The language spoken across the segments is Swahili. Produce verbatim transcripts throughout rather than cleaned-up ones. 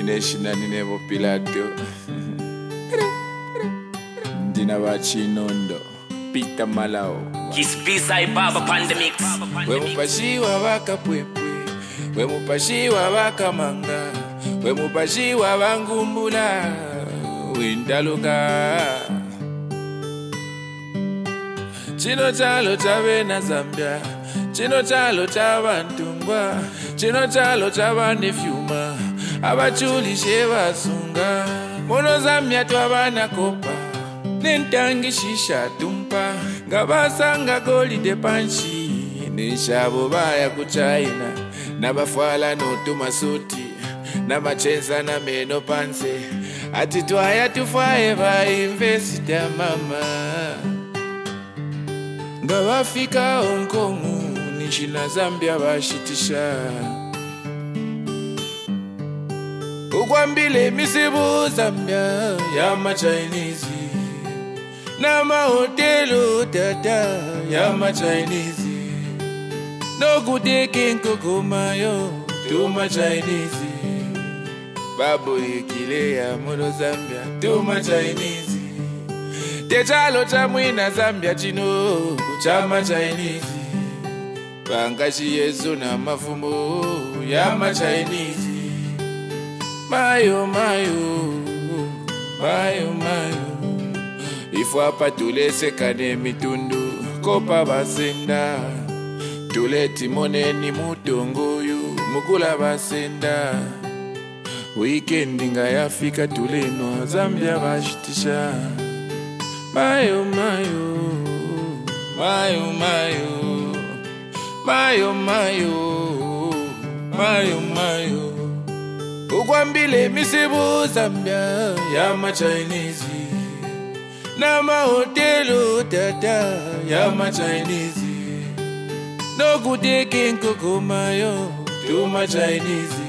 Ineshina ninevo Pilato Dina Vachinondo Pita Malao Kispisa ibaba pandemics. We mupashiwa waka pwepwe We mupashiwa waka manga We mupashiwa wangumbula Windaluka Chino chalo chawe na Zambia Chino chalo chawa ntungwa Chino chalo chawa nefyuma Abachuli shewa sunga Mono Zambia tuwabana kopa Nentangi shisha tumpa Ngabasanga goli de panchi Nishabo baya kuchaina Nabafwala no tumasuti Namachenza na meno panse Ati tuwaya tufaye ba invesita mama Ngabafika Hong Kong Nishina Zambia bashitisha Ukwambile misibu Zambia Yama Chinese Nama hotelu tata Yama Chinese No kudeke nkokomayo Tuma Chinese Babu ikile ya mono Zambia Tuma Chinese Techalo chamwina Zambia chino Chama Chinese Bangashi yesu na mafumo Yama Chinese Mayo mayo Mayo mayo Ifwa pa tulese kane mitundu Kopa basenda Tule timone ni mutongoyu Mukula basenda Weekend nga yafika tulenwa Zambia bashitisha Mayo mayo Mayo mayo Mayo mayo Mayo mayo Ukwambile misibu Zambia Yama Chinese Nama hotelu tata Yama Chinese No kudeke nkokomayo Tuma Chinese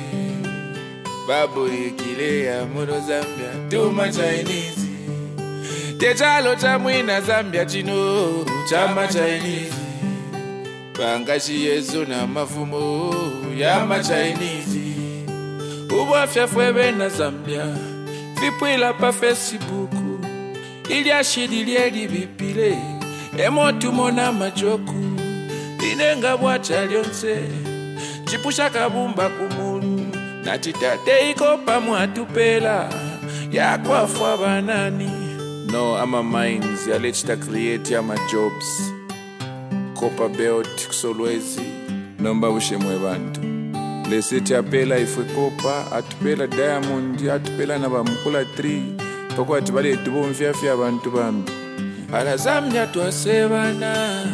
Babu ikile ya mono Zambia Tuma Chinese Techalo chamwina Zambia chino Chama Chinese Bangashi yesu na mafumo Yama Chinese Ubwafya fwebe na Zambia Vipwila pa Facebook Ili ashidi lieli vipile Emo tumona majoku Inenga bwacha lyonse Chipusha kabumba kumulu Natitate iko pamuatupela Ya kwa fwa banani No ama mines ya lechita create ama jobs Kopa beot kusolwezi Nomba ushemwe bantu Leseti apela ifwe kopa Atupela diamond Atupela na bamukula tree Poko atubale etubo mfiafi abantu bambi Ala Zambia tuwasebana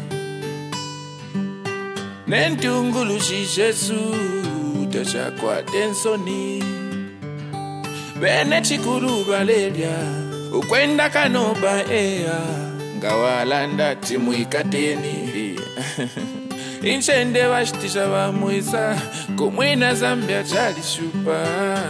Nentungulu shishesu Tachakwa tensoni Bene chikuru balelia Ukwenda kanoba ea Ngawalanda timu ikateni Inchende washitisha wa muisa Kumwina Zambia chali shupa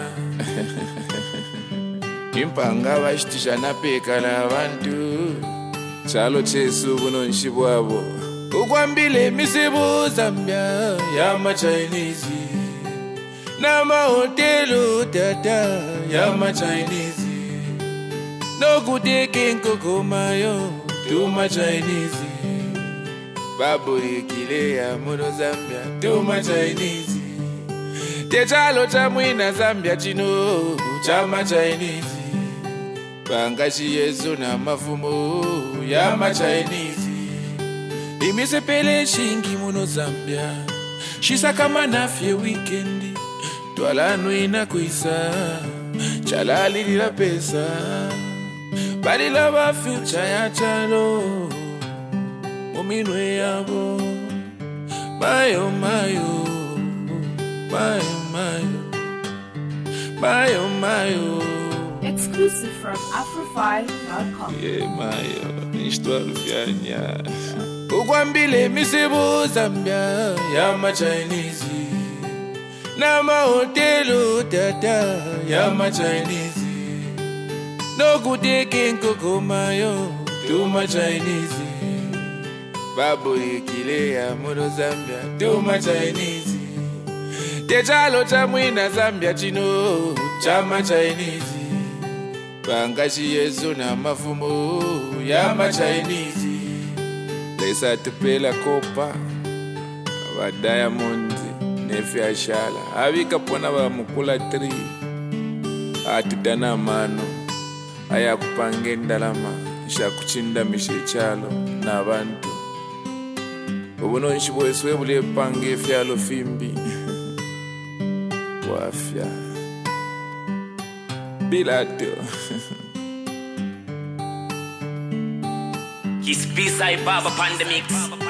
Impanga washitisha na peka la bantu Chalo chesu buno nshibwabo Ukwambile misibu Zambia Yama Chinese Nama hotelu tata Yama Chinese No kudeke nkokomayo Tuma Chinese Babu ikile ya mono Zambia Tuma Chinese Techalo chamwina Zambia chino Chama Chinese Bangashi yesu na mafumo Yama Chinese Imise pele shingi mono Zambia Shisa kama nafye weekendi Twala nuina kuisa Chalali lila pesa Bali lava future ya chalo Uminwe yabo Mayo mayo Mayo mayo Mayo mayo Exclusive from afrofy dot com. Yeah mayo Nishtwa lufyanya Ukwambile misibu Zambia Yama Chinese Nama hotelu tata Yama Chinese No kudeke nkokomayo Tuma Chinese Babu ikile ya mono Zambia Tuma Chinese Techalo cha mwina Zambia chino chama Chinese Bangashi yesu na mafumo yama Chinese Lesa tupela kopa wa Diamond nefi ashala Avika pona wa mukula tri Atidana mano Aya kupangenda lama Isha kuchinda mishichalo na bantu Ubuno nshibwe swebule pange fialo fimbi Wafya Bilato His B-side Baba Pandemix.